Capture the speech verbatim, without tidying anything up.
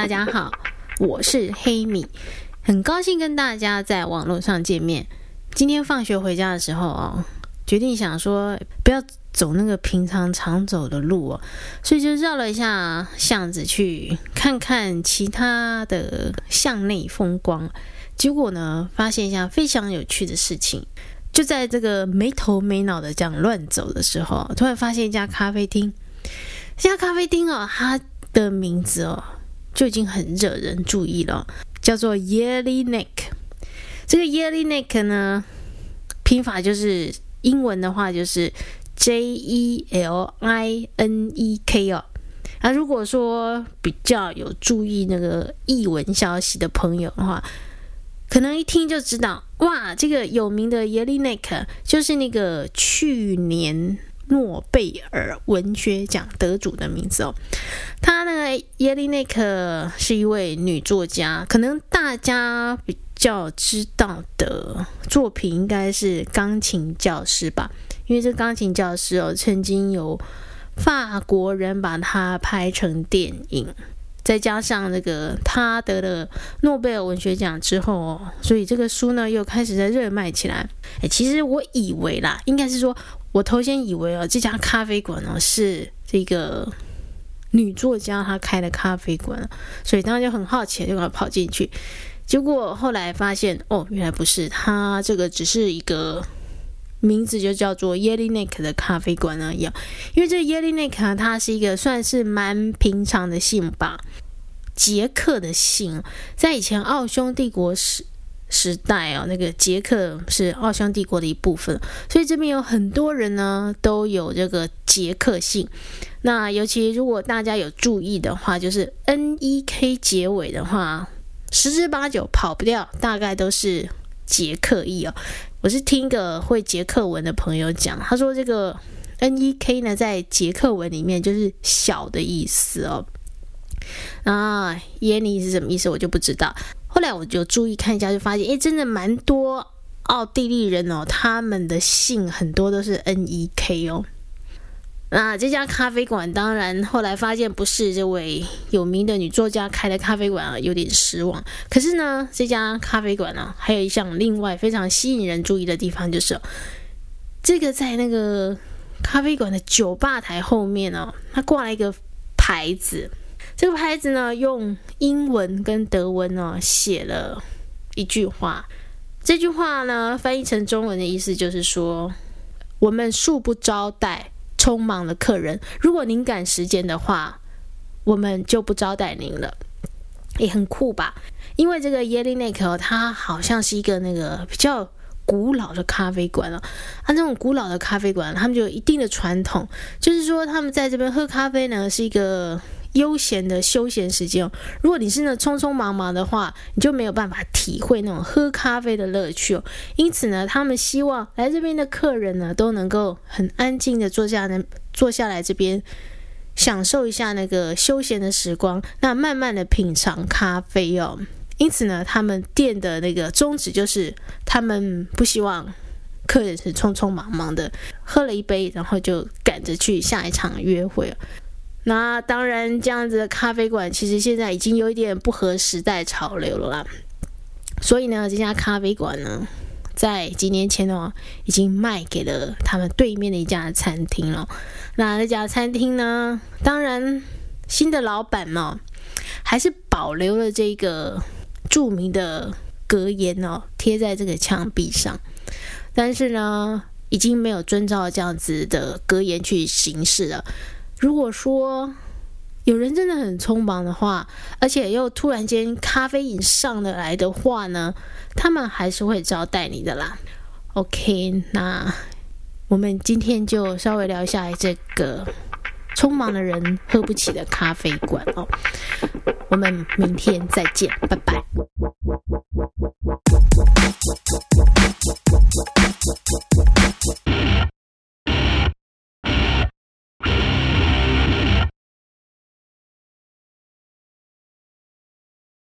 大家好，我是黑米，很高兴跟大家在网络上见面。今天放学回家的时候哦，决定想说不要走那个平常常走的路哦，所以就绕了一下巷子去看看其他的巷内风光。结果呢，发现一下非常有趣的事情。就在这个没头没脑的这样乱走的时候，突然发现一家咖啡厅。这家咖啡厅哦，它的名字哦就已经很惹人注意了，叫做 Yellowneck。 这个 Yellowneck 呢，拼法就是英文的话就是 J E L I N E K 哦。啊，如果说比较有注意那个艺文消息的朋友的话，可能一听就知道，哇，这个有名的 Yellowneck 就是那个去年诺贝尔文学奖得主的名字哦。她那个 Yellowneck 是一位女作家，可能大家比较知道的作品应该是钢琴教师吧，因为这钢琴教师哦，曾经有法国人把它拍成电影，再加上那个他得了诺贝尔文学奖之后哦，所以这个书呢又开始在热卖起来。诶，其实我以为啦，应该是说我头先以为哦，这家咖啡馆哦是这个女作家她开的咖啡馆，所以当然就很好奇，就要跑进去。结果后来发现哦，原来不是，她这个只是一个名字就叫做 Yellowneck 的咖啡馆而已。因为这 Yellowneck 它是一个算是蛮平常的姓吧，捷克的姓，在以前奥匈帝国时时代哦，那个捷克是奥匈帝国的一部分，所以这边有很多人呢都有这个捷克姓。那尤其如果大家有注意的话，就是 N E K 结尾的话，十之八九跑不掉，大概都是捷克裔哦。我是听一个会捷克文的朋友讲，他说这个 N E K 呢，在捷克文里面就是小的意思哦。啊，耶尼是什么意思我就不知道。后来我就注意看一下，就发现诶，真的蛮多奥地利人哦，他们的姓很多都是 N E K 哦。那这家咖啡馆当然后来发现不是这位有名的女作家开的咖啡馆啊，有点失望。可是呢，这家咖啡馆呢，还有一项另外非常吸引人注意的地方，就是这个在那个咖啡馆的酒吧台后面哦，它挂了一个牌子。这个牌子呢，用英文跟德文哦写了一句话。这句话呢，翻译成中文的意思就是说，我们恕不招待匆忙的客人，如果您赶时间的话，我们就不招待您了。也很酷吧？因为这个 Yellowneck 哦，它好像是一个那个比较古老的咖啡馆哦。它这种古老的咖啡馆，他们就有一定的传统，就是说他们在这边喝咖啡呢，是一个悠闲的休闲时间哦。如果你是那匆匆忙忙的话，你就没有办法体会那种喝咖啡的乐趣哦。因此呢，他们希望来这边的客人呢，都能够很安静的坐下来，坐下来这边享受一下那个休闲的时光，那慢慢的品尝咖啡哦。因此呢，他们店的那个宗旨就是，他们不希望客人是匆匆忙忙的喝了一杯，然后就赶着去下一场约会哦。那当然，这样子的咖啡馆其实现在已经有一点不合时代潮流了啦。所以呢，这家咖啡馆呢，在几年前哦，已经卖给了他们对面的一家餐厅了。那那家餐厅呢，当然新的老板呢，还是保留了这个著名的格言哦，贴在这个墙壁上。但是呢，已经没有遵照这样子的格言去行事了。如果说有人真的很匆忙的话，而且又突然间咖啡瘾上得来的话呢，他们还是会招待你的啦。 OK， 那我们今天就稍微聊一下这个匆忙的人喝不起的咖啡馆哦。我们明天再见，拜拜。